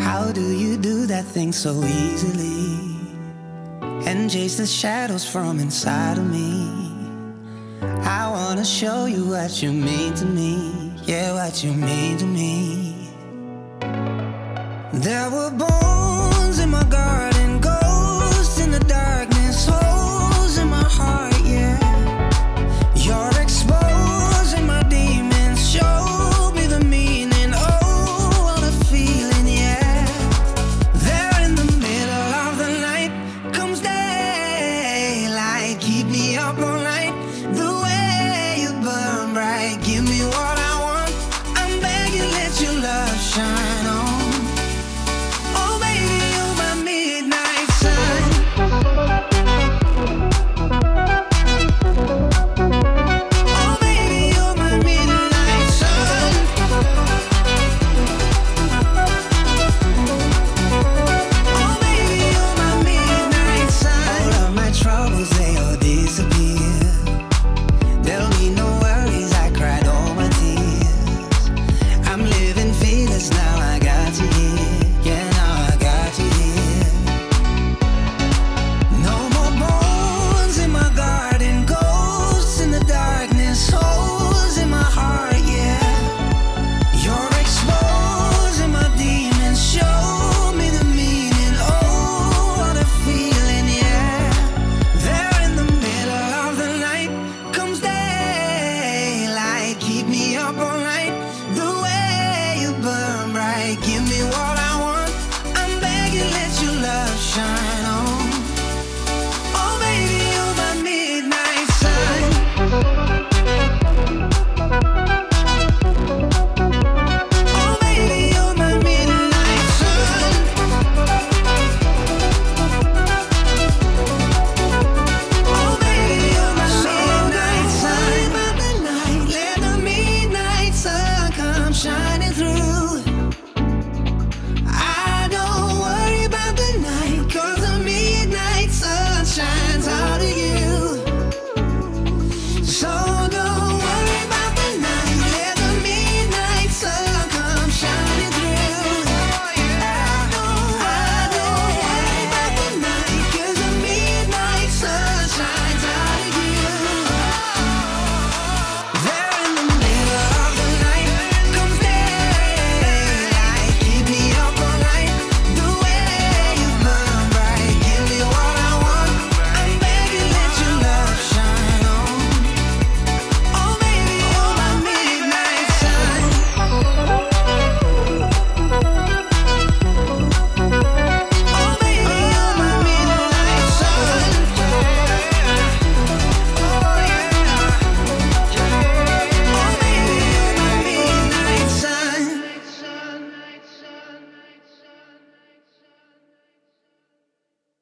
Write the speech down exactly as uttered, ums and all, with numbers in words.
How do you do that thing so easily and chase the shadows from inside of me? I wanna show you what you mean to me, yeah, what you mean to me. There were bones